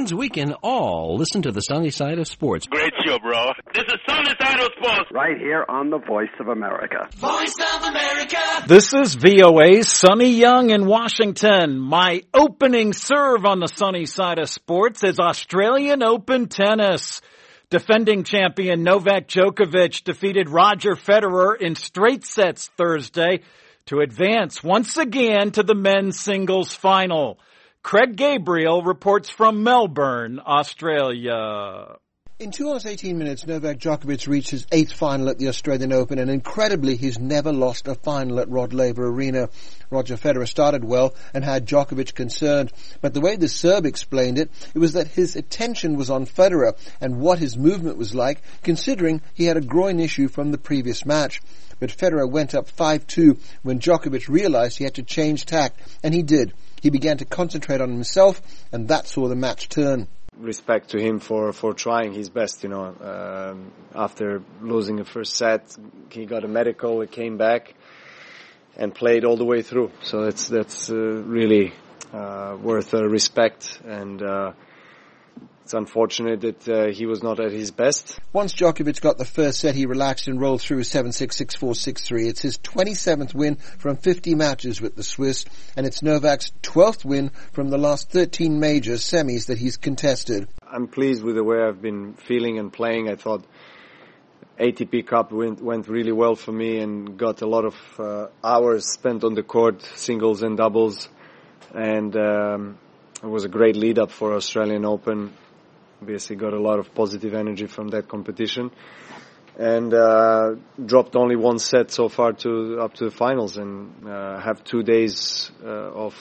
means we can all listen to the sunny side of sports. Great show, bro. This is Sunny Side of Sports. Right here on the Voice of America. Voice of America. This is VOA's Sonny Young in Washington. My opening serve on the sunny side of sports is Australian Open tennis. Defending champion Novak Djokovic defeated Roger Federer in straight sets Thursday to advance once again to the men's singles final. Craig Gabriel reports from Melbourne, Australia. In 2 hours 18 minutes, Novak Djokovic reached his 8th final at the Australian Open, and incredibly, he's never lost a final at Rod Laver Arena. Roger Federer started well and had Djokovic concerned, but the way the Serb explained it, it was that his attention was on Federer and what his movement was like, considering he had a groin issue from the previous match. But Federer went up 5-2 when Djokovic realized he had to change tack, and he did. He began to concentrate on himself, and that saw the match turn. Respect to him for trying his best, after losing the first set, he got a medical, he came back and played all the way through. So that's really worth respect, and it's unfortunate that he was not at his best. Once Djokovic got the first set, he relaxed and rolled through 7-6, 6-4, 6-3. It's his 27th win from 50 matches with the Swiss, and it's Novak's 12th win from the last 13 major semis that he's contested. I'm pleased with the way I've been feeling and playing. I thought ATP Cup went really well for me and got a lot of hours spent on the court, singles and doubles, and it was a great lead-up for Australian Open. Obviously got a lot of positive energy from that competition, and dropped only one set so far up to the finals, and have 2 days of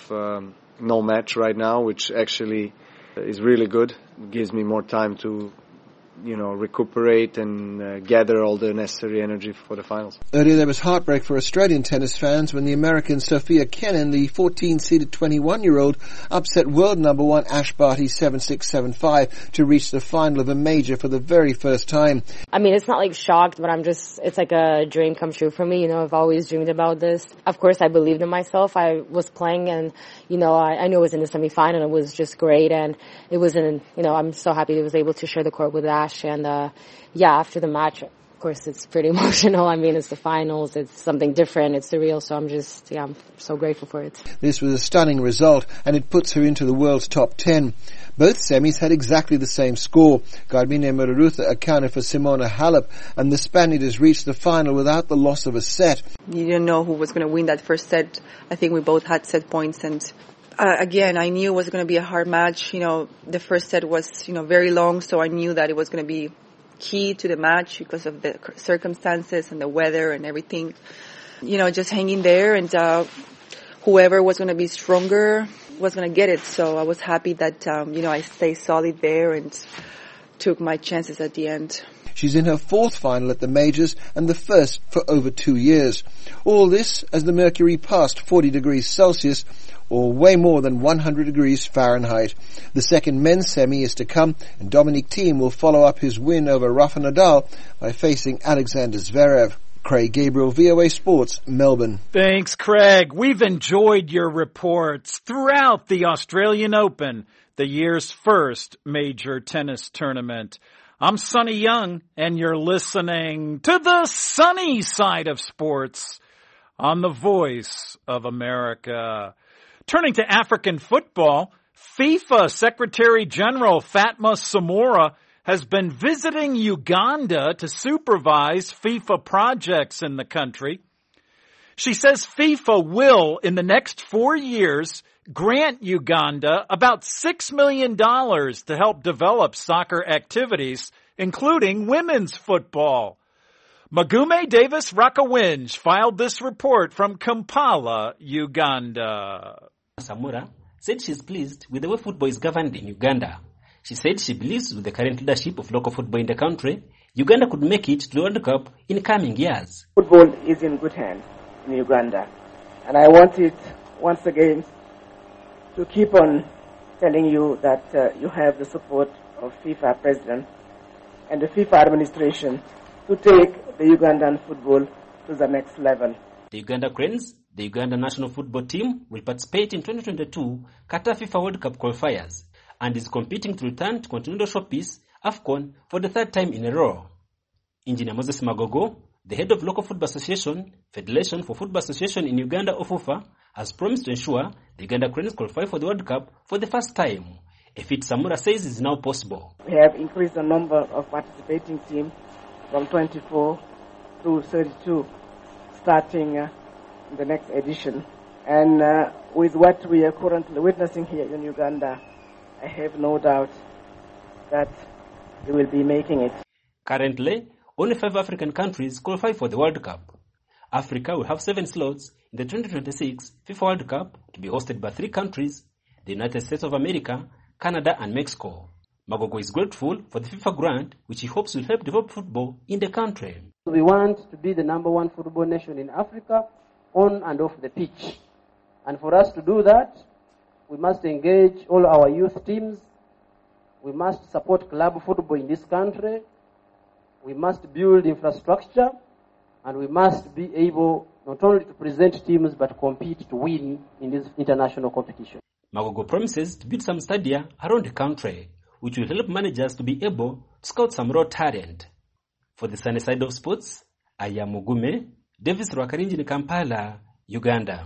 no match right now, which actually is really good. It gives me more time to recuperate and gather all the necessary energy for the finals. Earlier there was heartbreak for Australian tennis fans when the American Sophia Kenin, the 14-seeded 21-year-old, upset world number one Ash Barty 7-6, 7-5 to reach the final of a major for the very first time. I mean, it's not like shocked, but it's like a dream come true for me. I've always dreamed about this. Of course, I believed in myself. I was playing, and, I knew it was in the semifinal. It was just great, and it was I'm so happy I was able to share the court with Ash. And, after the match, of course, it's pretty emotional. I mean, it's the finals. It's something different. It's surreal. So I'm so grateful for it. This was a stunning result, and it puts her into the world's top 10. Both semis had exactly the same score. Garbiñe Muguruza accounted for Simona Halep, and the Spaniard has reached the final without the loss of a set. You didn't know who was going to win that first set. I think we both had set points, and again, I knew it was going to be a hard match. The first set was, very long, so I knew that it was going to be key to the match because of the circumstances and the weather and everything. Just hanging there, and whoever was going to be stronger was going to get it. So I was happy that, I stayed solid there and took my chances at the end. She's in her 4th final at the majors and the first for over 2 years. All this as the mercury passed 40 degrees Celsius, or way more than 100 degrees Fahrenheit. The second men's semi is to come, and Dominic Thiem will follow up his win over Rafa Nadal by facing Alexander Zverev. Craig Gabriel, VOA Sports, Melbourne. Thanks, Craig. We've enjoyed your reports throughout the Australian Open, the year's first major tennis tournament. I'm Sonny Young, and you're listening to the sunny side of sports on the Voice of America. Turning to African football, FIFA Secretary General Fatma Samora has been visiting Uganda to supervise FIFA projects in the country. She says FIFA will, in the next 4 years, grant Uganda about $6 million to help develop soccer activities, including women's football. Magume Davis Rakawinj filed this report from Kampala, Uganda. Samora said she's pleased with the way football is governed in Uganda. She said she believes with the current leadership of local football in the country, Uganda could make it to the World Cup in coming years. Football is in good hands in Uganda, and I want it once again to keep on telling you that you have the support of FIFA President and the FIFA administration to take the Ugandan football to the next level. The Uganda Cranes, the Uganda national football team, will participate in 2022 Qatar FIFA World Cup qualifiers. and is competing to return to Continental Showpiece AFCON for the third time in a row. Engineer Moses Magogo, the head of Local Football Association, Federation for Football Association in Uganda, OFUFA, has promised to ensure the Uganda Cranes qualify for the World Cup for the first time. A feat Samura says is now possible. We have increased the number of participating teams from 24 to 32 starting in the next edition. And with what we are currently witnessing here in Uganda, I have no doubt that we will be making it. Currently, only 5 African countries qualify for the World Cup. Africa will have 7 slots in the 2026 FIFA World Cup to be hosted by 3 countries, the United States of America, Canada and Mexico. Magogo is grateful for the FIFA grant, which he hopes will help develop football in the country. We want to be the number 1 football nation in Africa, on and off the pitch. And for us to do that, we must engage all our youth teams. We must support club football in this country. We must build infrastructure. And we must be able not only to present teams but compete to win in this international competition. Magogo promises to build some stadia around the country, which will help managers to be able to scout some raw talent. For the sunny side of sports, I am Mugume, Davis Rwakarinji in Kampala, Uganda.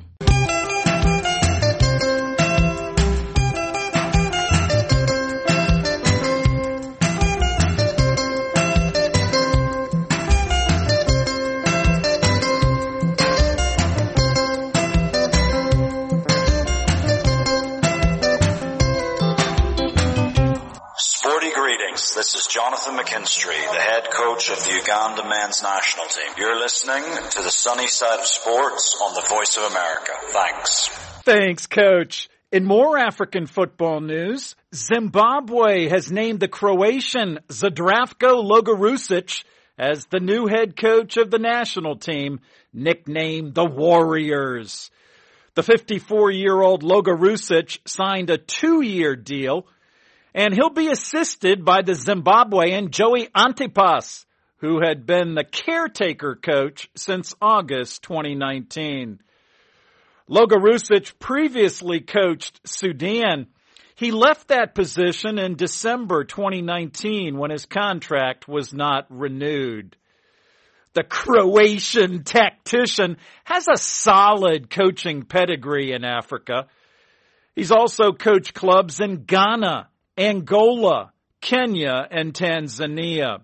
This is Jonathan McKinstry, the head coach of the Uganda men's national team. You're listening to the sunny side of sports on the Voice of America. Thanks. Thanks, Coach. In more African football news, Zimbabwe has named the Croatian Zdravko Logarusic as the new head coach of the national team, nicknamed the Warriors. The 54-year-old Logarusic signed a 2-year deal, and he'll be assisted by the Zimbabwean Joey Antipas, who had been the caretaker coach since August 2019. Logarusic previously coached Sudan. He left that position in December 2019 when his contract was not renewed. The Croatian tactician has a solid coaching pedigree in Africa. He's also coached clubs in Ghana, Angola, Kenya, and Tanzania.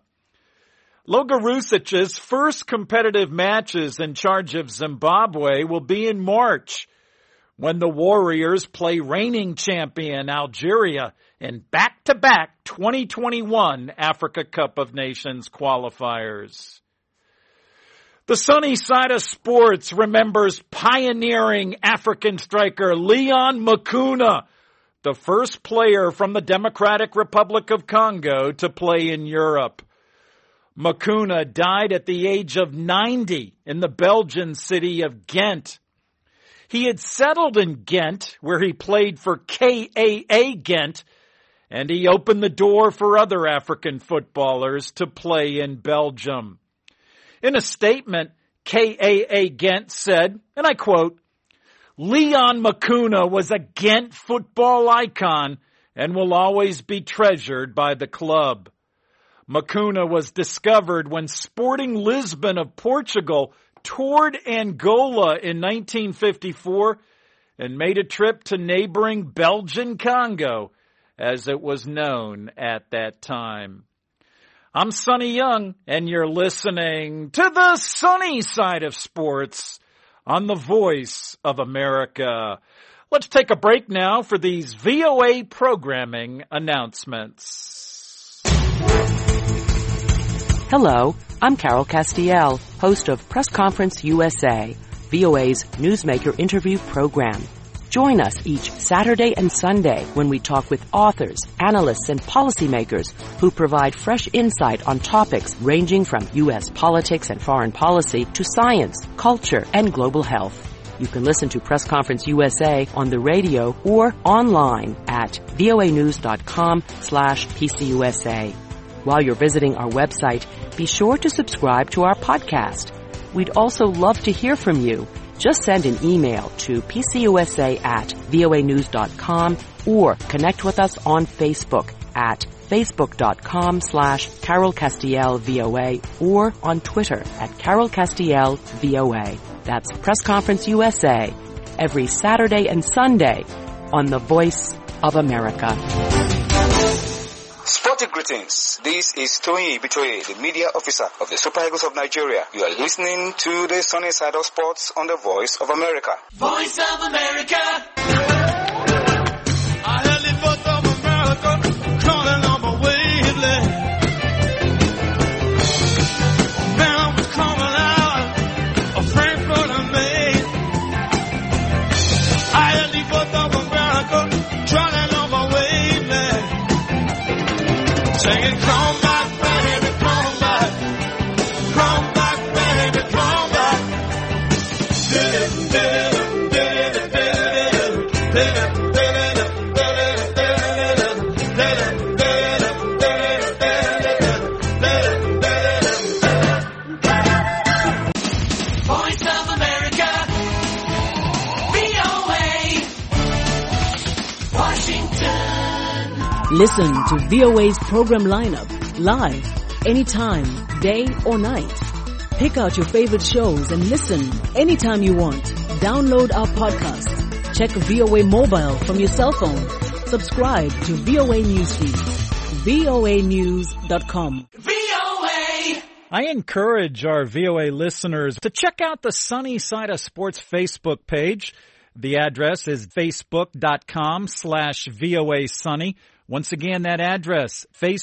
Logarusic's first competitive matches in charge of Zimbabwe will be in March, when the Warriors play reigning champion Algeria in back-to-back 2021 Africa Cup of Nations qualifiers. The sunny side of sports remembers pioneering African striker Leon Mukuna, the first player from the Democratic Republic of Congo to play in Europe. Mukuna died at the age of 90 in the Belgian city of Ghent. He had settled in Ghent, where he played for KAA Ghent, and he opened the door for other African footballers to play in Belgium. In a statement, KAA Ghent said, and I quote, "Leon Mukuna was a Ghent football icon and will always be treasured by the club. Mukuna was discovered when Sporting Lisbon of Portugal toured Angola in 1954 and made a trip to neighboring Belgian Congo, as it was known at that time." I'm Sonny Young, and you're listening to the sunny side of sports on the Voice of America. Let's take a break now for these VOA programming announcements. Hello, I'm Carol Castiel, host of Press Conference USA, VOA's newsmaker interview program. Join us each Saturday and Sunday when we talk with authors, analysts, and policymakers who provide fresh insight on topics ranging from U.S. politics and foreign policy to science, culture, and global health. You can listen to Press Conference USA on the radio or online at voanews.com/PCUSA. While you're visiting our website, be sure to subscribe to our podcast. We'd also love to hear from you. Just send an email to pcusa@voanews.com or connect with us on Facebook at facebook.com/Carol Castiel VOA or on Twitter at Carol Castiel VOA. That's Press Conference USA every Saturday and Sunday on the Voice of America. Sporting greetings. This is Tony Bitwe, the media officer of the Super Eagles of Nigeria. You are listening to the Sunny Side of Sports on the Voice of America. Voice of America. I heard the Voice of America calling on my wavelength. Man, I was coming out of Frankfurt and Maine. I heard the Voice of America calling on my wavelength. Singing, come back, baby, come back. Come back, baby, come back. Voice of America, VOA, Washington. Listen to VOA's program lineup live, anytime, day or night. Pick out your favorite shows and listen anytime you want. Download our podcast. Check VOA Mobile from your cell phone. Subscribe to VOA Newsfeed. voanews.com. VOA! I encourage our VOA listeners to check out the Sunny Side of Sports Facebook page. The address is facebook.com/VOA Sunny. Once again, that address,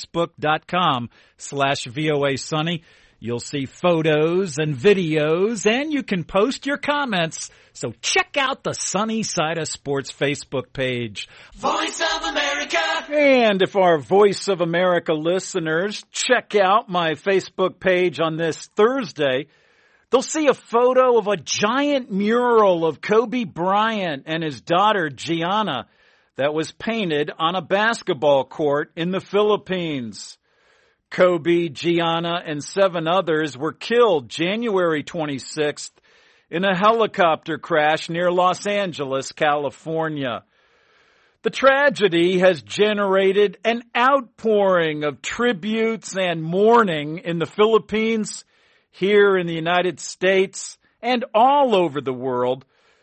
facebook.com/VOA Sunny. You'll see photos and videos, and you can post your comments. So check out the Sunny Side of Sports Facebook page. Voice of America. And if our Voice of America listeners check out my Facebook page on this Thursday, they'll see a photo of a giant mural of Kobe Bryant and his daughter Gianna that was painted on a basketball court in the Philippines. Kobe, Gianna, and 7 others were killed January 26th in a helicopter crash near Los Angeles, California. The tragedy has generated an outpouring of tributes and mourning in the Philippines, here in the United States, and all over the world.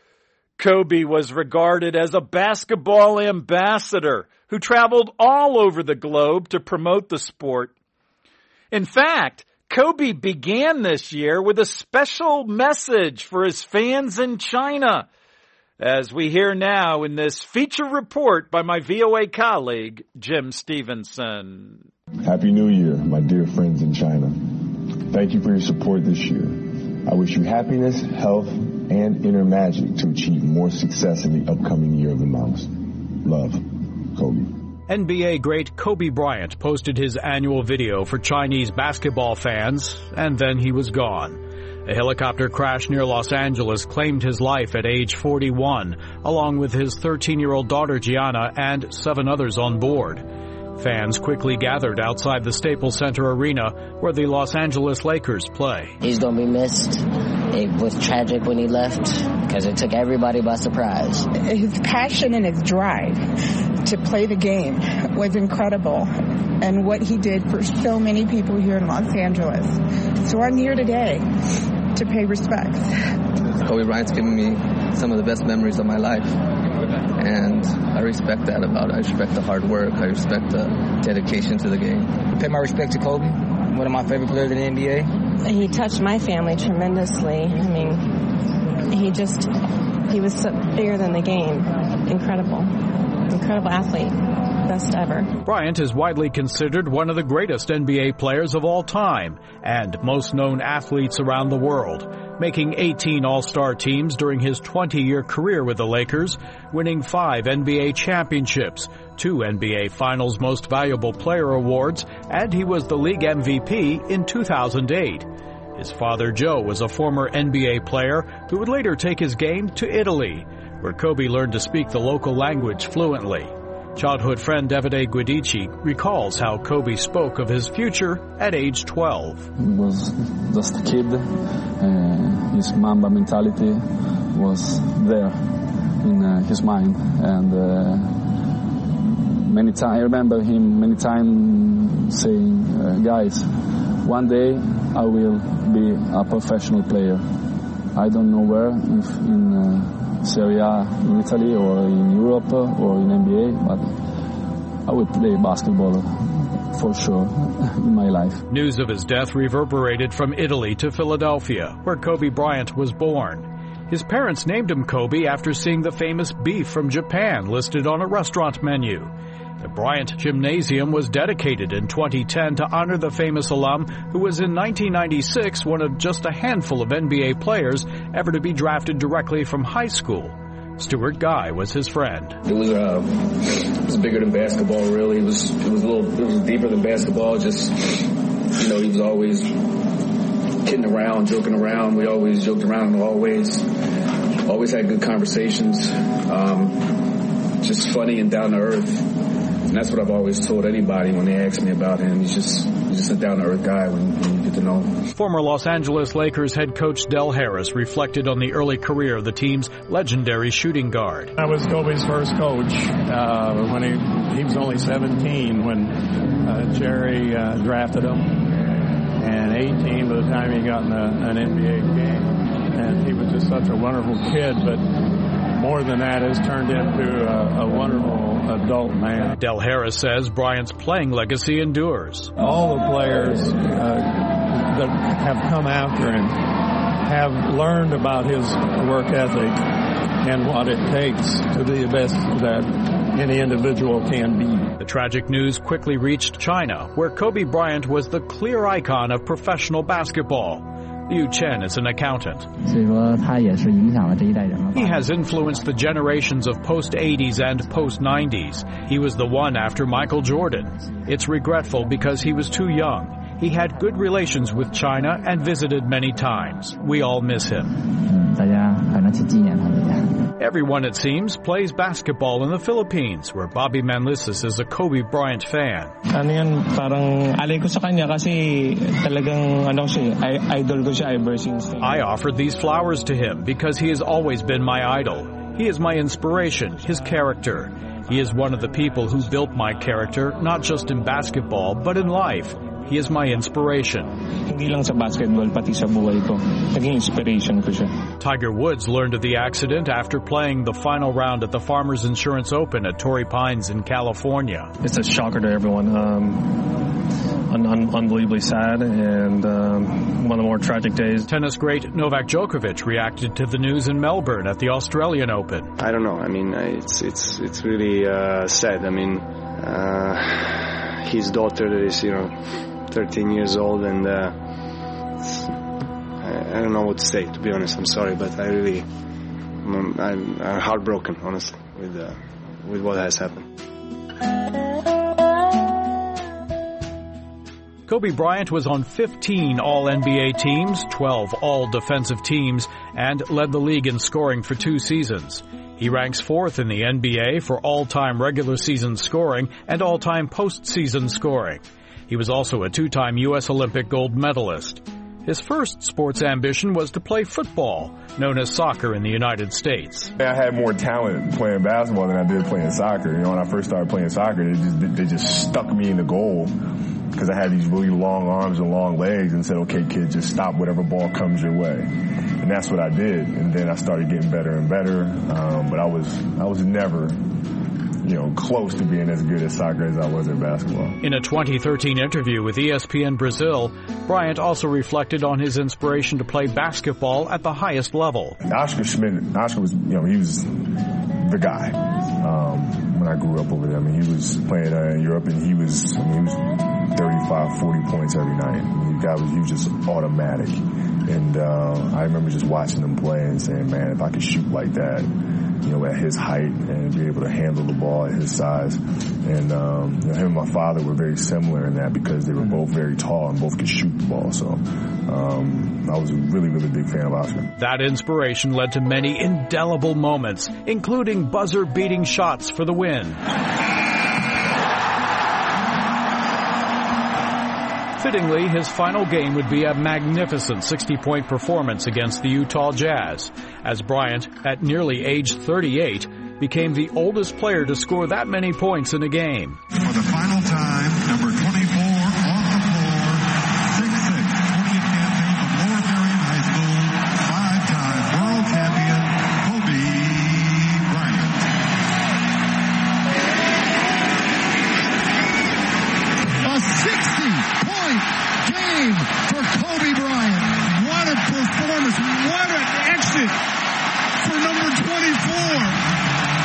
Kobe was regarded as a basketball ambassador who traveled all over the globe to promote the sport. In fact, Kobe began this year with a special message for his fans in China, as we hear now in this feature report by my VOA colleague, Jim Stevenson. Happy New Year, my dear friends in China. Thank you for your support this year. I wish you happiness, health, and inner magic to achieve more success in the upcoming year of the mouse. Love, Kobe. NBA great Kobe Bryant posted his annual video for Chinese basketball fans, and then he was gone. A helicopter crash near Los Angeles claimed his life at age 41, along with his 13-year-old daughter Gianna and 7 others on board. Fans quickly gathered outside the Staples Center Arena where the Los Angeles Lakers play. He's going to be missed. It was tragic when he left because it took everybody by surprise. His passion and his drive to play the game was incredible, and what he did for so many people here in Los Angeles. So I'm here today to pay respects. Kobe Bryant's given me some of the best memories of my life, and I respect that about it. I respect the hard work. I respect the dedication to the game. Pay my respect to Kobe, one of my favorite players in the NBA. He touched my family tremendously. I mean, he was bigger than the game. Incredible athlete. Best ever. Bryant is widely considered one of the greatest NBA players of all time and most known athletes around the world, making 18 All-Star teams during his 20-year career with the Lakers, winning 5 NBA championships, 2 NBA Finals Most Valuable Player awards, and he was the league MVP in 2008. His father, Joe, was a former NBA player who would later take his game to Italy, where Kobe learned to speak the local language fluently. Childhood friend Davide Guidici recalls how Kobe spoke of his future at age 12. He was just a kid, his Mamba mentality, was there in his mind, and I remember him many times saying, guys, one day I will be a professional player. I don't know where, if in Serie A in Italy or in Europe or in NBA, but I will play basketball for sure in my life. News of his death reverberated from Italy to Philadelphia, where Kobe Bryant was born. His parents named him Kobe after seeing the famous beef from Japan listed on a restaurant menu. The Bryant Gymnasium was dedicated in 2010 to honor the famous alum who was in 1996 one of just a handful of NBA players ever to be drafted directly from high school. Stuart Guy was his friend. It was bigger than basketball, really. It was deeper than basketball. Just, he was always kidding around, joking around. We always joked around, always had good conversations. Just funny and down to earth. And that's what I've always told anybody when they ask me about him. He's just a down-to-earth guy when you get to know him. Former Los Angeles Lakers head coach Del Harris reflected on the early career of the team's legendary shooting guard. I was Kobe's first coach when he was only 17 when Jerry drafted him, and 18 by the time he got in an NBA game. And he was just such a wonderful kid, but more than that, has turned into a wonderful adult man. Del Harris says Bryant's playing legacy endures. All the players that have come after him have learned about his work ethic and what it takes to be the best that any individual can be. The tragic news quickly reached China, where Kobe Bryant was the clear icon of professional basketball. Liu Chen is an accountant. He has influenced the generations of post-80s and post-90s. He was the one after Michael Jordan. It's regretful because he was too young. He had good relations with China and visited many times. We all miss him. Everyone, it seems, plays basketball in the Philippines, where Bobby Manlisis is a Kobe Bryant fan. I offered these flowers to him because he has always been my idol. He is my inspiration, his character. He is one of the people who built my character, not just in basketball, but in life. He is my inspiration. Tiger Woods learned of the accident after playing the final round at the Farmers Insurance Open at Torrey Pines in California. It's a shocker to everyone. Unbelievably sad and one of the more tragic days. Tennis great Novak Djokovic reacted to the news in Melbourne at the Australian Open. I don't know. I mean, it's really sad. I mean, his daughter is 13 years old, and I don't know what to say, to be honest. I'm sorry, but I'm heartbroken, honestly, with what has happened. Kobe Bryant was on 15 All-NBA teams, 12 All-Defensive teams, and led the league in scoring for 2 seasons. He ranks 4th in the NBA for all-time regular season scoring and all-time postseason scoring. He was also a 2-time U.S. Olympic gold medalist. His first sports ambition was to play football, known as soccer in the United States. I had more talent playing basketball than I did playing soccer. When I first started playing soccer, they just stuck me in the goal because I had these really long arms and long legs and said, okay, kid, just stop whatever ball comes your way. And that's what I did. And then I started getting better and better. But I was never close to being as good at soccer as I was at basketball. In a 2013 interview with ESPN Brazil, Bryant also reflected on his inspiration to play basketball at the highest level. Oscar Schmidt was, he was the guy. When I grew up over there, he was playing in Europe, and he was 35, 40 points every night. He was just automatic. And I remember just watching him play and saying, man, if I could shoot like that, at his height and be able to handle the ball at his size. And him and my father were very similar in that because they were both very tall and both could shoot the ball. So I was a really, really big fan of Oscar. That inspiration led to many indelible moments, including buzzer-beating shots for the win. Fittingly, his final game would be a magnificent 60-point performance against the Utah Jazz, as Bryant, at nearly age 38, became the oldest player to score that many points in a game. For the final time, number 24 off the floor, 6'6", 20th champion of Lower Merion High School, 5-time world champion, Kobe Bryant. A 60-point game for Kobe Bryant. What a performance. What an exit for number 24.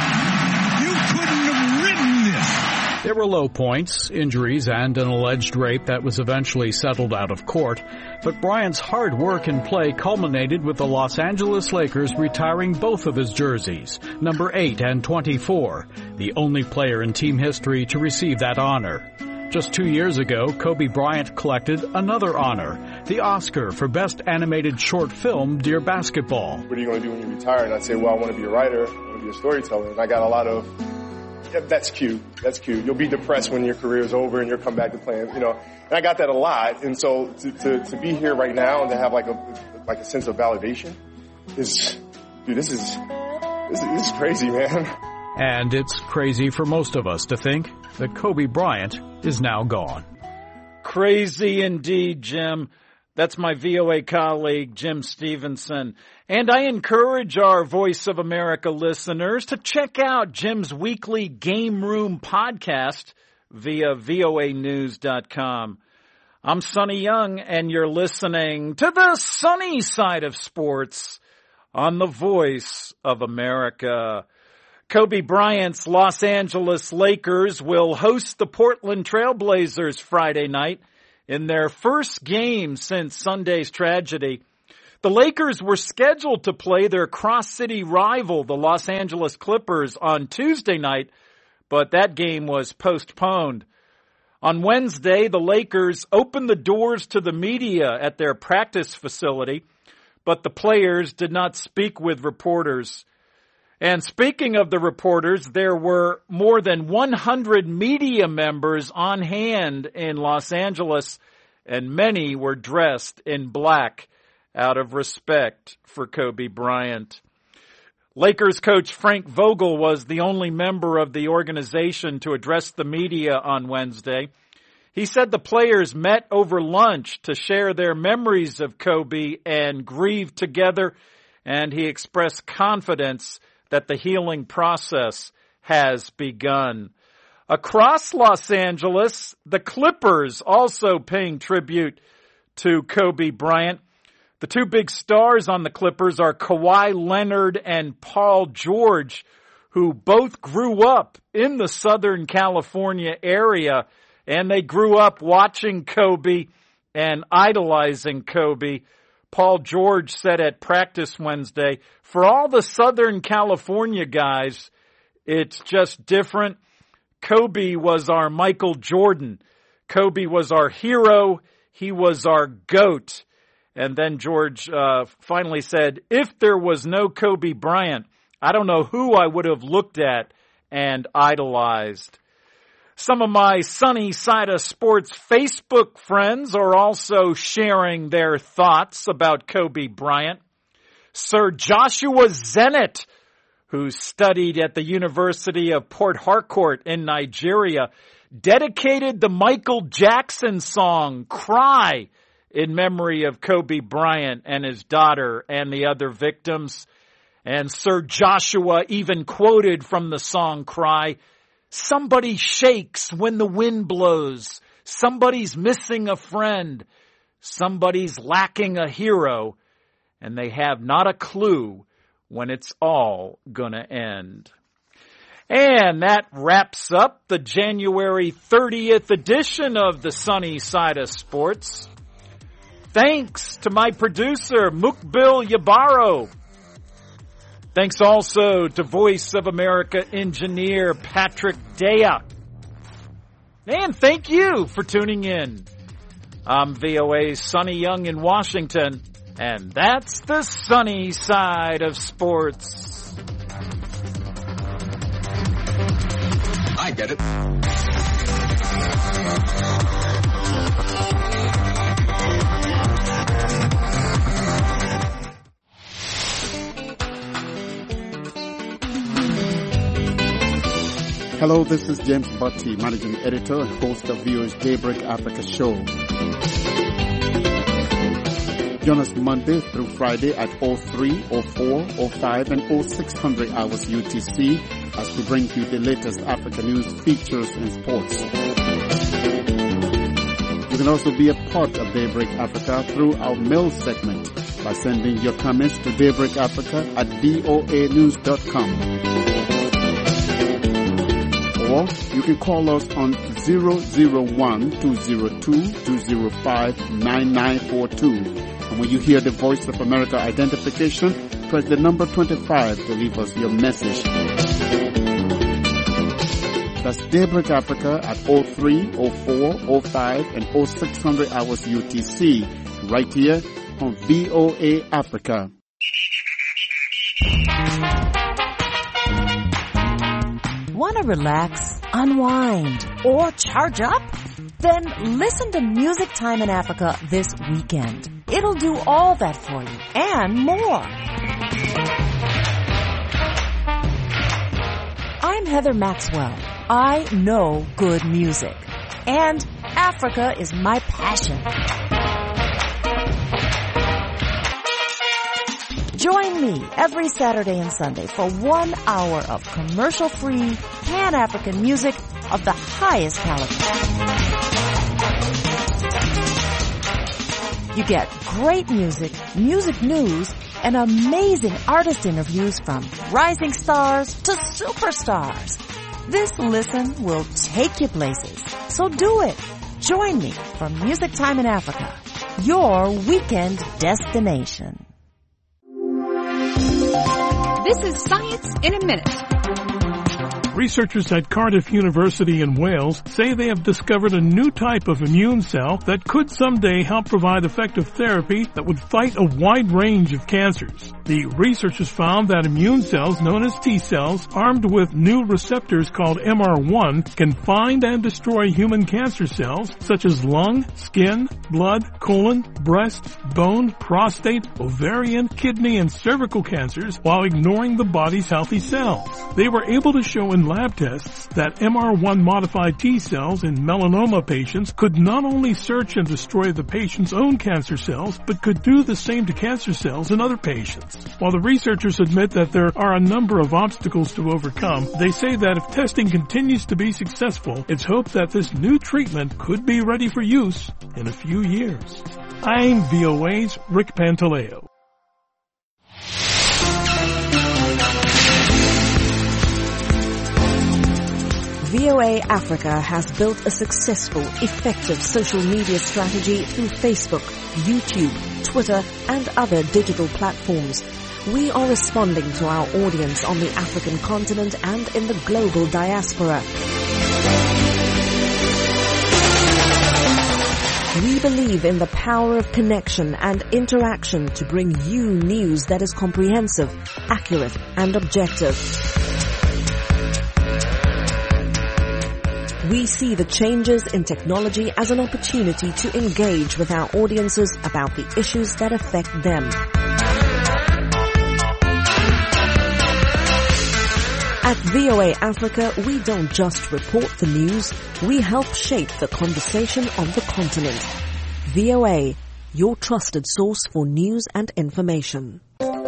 There were low points, injuries, and an alleged rape that was eventually settled out of court, but Bryant's hard work and play culminated with the Los Angeles Lakers retiring both of his jerseys, number 8 and 24, the only player in team history to receive that honor. Just 2 years ago, Kobe Bryant collected another honor, the Oscar for Best Animated Short Film, Dear Basketball. What are you going to do when you retire? And I'd say, well, I want to be a writer, I want to be a storyteller, and I got a lot of, yeah, that's cute. That's cute. You'll be depressed when your career is over and you'll come back to playing, and I got that a lot. And so to be here right now and to have like a sense of validation this is crazy, man. And it's crazy for most of us to think that Kobe Bryant is now gone. Crazy indeed, Jim. That's my VOA colleague, Jim Stevenson. And I encourage our Voice of America listeners to check out Jim's weekly Game Room podcast via voanews.com. I'm Sonny Young, and you're listening to the sunny side of sports on the Voice of America. Kobe Bryant's Los Angeles Lakers will host the Portland Trailblazers Friday night in their first game since Sunday's tragedy. The Lakers were scheduled to play their cross-city rival, the Los Angeles Clippers, on Tuesday night, but that game was postponed. On Wednesday, the Lakers opened the doors to the media at their practice facility, but the players did not speak with reporters. And speaking of the reporters, there were more than 100 media members on hand in Los Angeles, and many were dressed in black out of respect for Kobe Bryant. Lakers coach Frank Vogel was the only member of the organization to address the media on Wednesday. He said the players met over lunch to share their memories of Kobe and grieve together, and he expressed confidence that the healing process has begun. Across Los Angeles, the Clippers also paying tribute to Kobe Bryant. The two big stars on the Clippers are Kawhi Leonard and Paul George, who both grew up in the Southern California area, and they grew up watching Kobe and idolizing Kobe. Paul George said at practice Wednesday, for all the Southern California guys, it's just different. Kobe was our Michael Jordan. Kobe was our hero. He was our GOAT. And then George finally said, if there was no Kobe Bryant, I don't know who I would have looked at and idolized. Some of my Sunny Side of Sports Facebook friends are also sharing their thoughts about Kobe Bryant. Sir Joshua Zenit, who studied at the University of Port Harcourt in Nigeria, dedicated the Michael Jackson song, Cry, in memory of Kobe Bryant and his daughter and the other victims. And Sir Joshua even quoted from the song Cry, somebody shakes when the wind blows. Somebody's missing a friend. Somebody's lacking a hero. And they have not a clue when it's all gonna end. And that wraps up the January 30th edition of the Sunny Side of Sports. Thanks to my producer, Mukbil Yabaro. Thanks also to Voice of America engineer Patrick Dea. And thank you for tuning in. I'm VOA's Sonny Young in Washington, and that's the Sunny Side of Sports. I get it. Hello, this is James Butty, Managing Editor and host of VOA's Daybreak Africa show. Join us Monday through Friday at 03, 04, 05, and 0600 hours UTC as we bring you the latest Africa news, features, and sports. You can also be a part of Daybreak Africa through our mail segment by sending your comments to daybreakafrica@voanews.com. Or you can call us on 001-202-205-9942. And when you hear the Voice of America identification, press the number 25 to leave us your message. That's Daybreak Africa at 03, 04, 05, and 0600 hours UTC, right here on VOA Africa. Want to relax, unwind, or charge up? Then listen to Music Time in Africa this weekend. It'll do all that for you and more. I'm Heather Maxwell. I know good music. And Africa is my passion. Join me every Saturday and Sunday for 1 hour of commercial-free Pan-African music of the highest caliber. You get great music, music news, and amazing artist interviews from rising stars to superstars. This listen will take you places. So do it. Join me for Music Time in Africa, your weekend destination. This is Science in a Minute. Researchers at Cardiff University in Wales say they have discovered a new type of immune cell that could someday help provide effective therapy that would fight a wide range of cancers. The researchers found that immune cells known as T cells, armed with new receptors called MR1, can find and destroy human cancer cells such as lung, skin, blood, colon, breast, bone, prostate, ovarian, kidney, and cervical cancers while ignoring the body's healthy cells. They were able to show in lab tests that MR1 modified T cells in melanoma patients could not only search and destroy the patient's own cancer cells, but could do the same to cancer cells in other patients. While the researchers admit that there are a number of obstacles to overcome, they say that if testing continues to be successful, it's hoped that this new treatment could be ready for use in a few years. I'm VOA's Rick Pantaleo. VOA Africa has built a successful, effective social media strategy through Facebook, YouTube, Twitter, and other digital platforms. We are responding to our audience on the African continent and in the global diaspora. We believe in the power of connection and interaction to bring you news that is comprehensive, accurate, and objective. We see the changes in technology as an opportunity to engage with our audiences about the issues that affect them. At VOA Africa, we don't just report the news, we help shape the conversation on the continent. VOA, your trusted source for news and information.